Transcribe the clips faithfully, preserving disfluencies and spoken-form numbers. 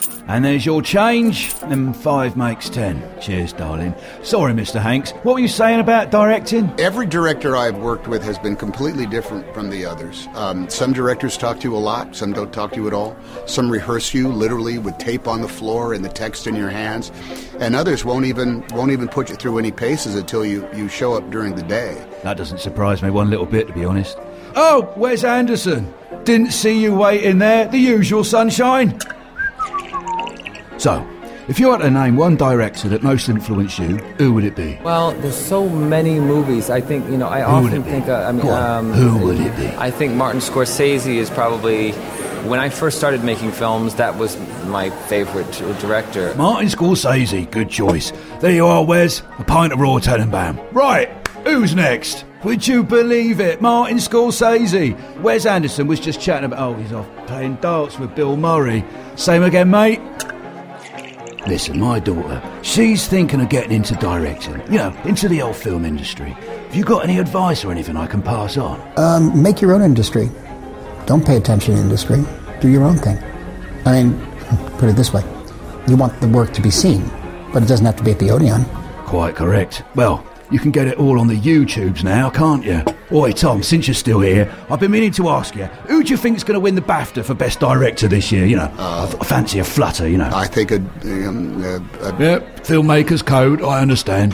And there's your change, and five makes ten. Cheers, darling. Sorry, Mister Hanks. What were you saying about directing? Every director I've worked with has been completely different from the others. Um, some directors talk to you a lot, some don't talk to you at all. Some rehearse you literally with tape on the floor and the text in your hands. And others won't even won't even put you through any paces until you, you show up during the day. That doesn't surprise me one little bit, to be honest. Oh, Wes Anderson. Didn't see you waiting there. The usual, sunshine. So, if you had to name one director that most influenced you, who would it be? Well, there's so many movies. I think, you know, I who often think, uh, I mean, um, who would it be? I think Martin Scorsese is probably, when I first started making films, that was my favourite director. Martin Scorsese, good choice. There you are, Wes, a pint of raw Tenenbaum. Right, who's next? Would you believe it? Martin Scorsese. Wes Anderson was just chatting about, oh, he's off playing darts with Bill Murray. Same again, mate? Listen, my daughter, she's thinking of getting into directing, you know, into the old film industry. Have you got any advice or anything I can pass on? Um, make your own industry. Don't pay attention to the industry. Do your own thing. I mean, put it this way. You want the work to be seen, but it doesn't have to be at the Odeon. Quite correct. Well, you can get it all on the YouTubes now, can't you? Oi, Tom, since you're still here, I've been meaning to ask you, who do you think's going to win the BAFTA for Best Director this year? You know, uh, I, I fancy a flutter, you know. I think a... Um, a, a Yep, filmmaker's code, I understand.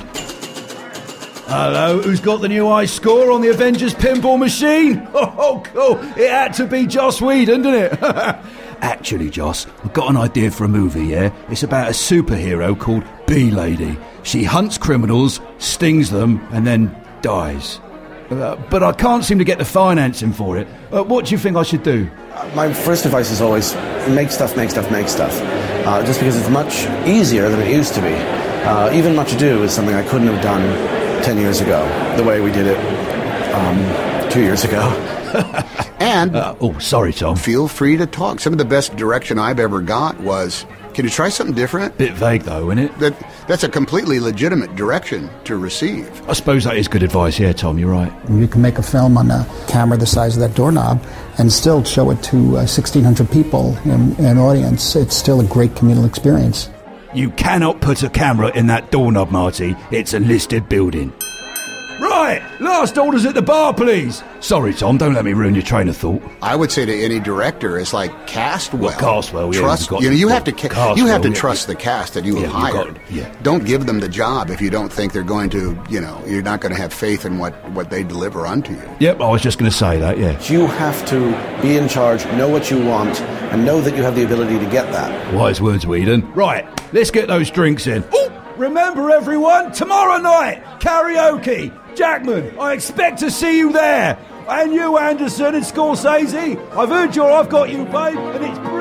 Hello, who's got the new high score on the Avengers pinball machine? Oh, cool. It had to be Joss Whedon, didn't it? Actually, Joss, I've got an idea for a movie, yeah? It's about a superhero called Bee-Lady. She hunts criminals, stings them, and then dies. Uh, but I can't seem to get the financing for it. Uh, what do you think I should do? Uh, my first advice is always make stuff, make stuff, make stuff. Uh, just because it's much easier than it used to be. Uh, even Much Ado is something I couldn't have done ten years ago, the way we did it um, two years ago. And... Uh, oh, sorry, Tom. Feel free to talk. Some of the best direction I've ever got was... Can you try something different? Bit vague, though, isn't it? That That's a completely legitimate direction to receive. I suppose that is good advice, yeah, Tom, you're right. You can make a film on a camera the size of that doorknob and still show it to uh, sixteen hundred people in, in an audience. It's still a great communal experience. You cannot put a camera in that doorknob, Marty. It's a listed building. Right, last orders at the bar, please. Sorry, Tom, don't let me ruin your train of thought. I would say to any director, it's like cast well. Well, cast well, yeah. Trust, got you know, you have to cast you have to well, trust yeah. the cast that you have yeah, hired. Got, yeah. Don't give them the job if you don't think they're going to, you know, you're not going to have faith in what, what they deliver unto you. Yep, I was just going to say that, yeah. You have to be in charge, know what you want, and know that you have the ability to get that. Wise words, Whedon. Right, let's get those drinks in. Ooh, remember, everyone, tomorrow night, karaoke. Jackman, I expect to see you there. And you, Anderson and Scorsese, I've heard your I've Got You, babe, and it's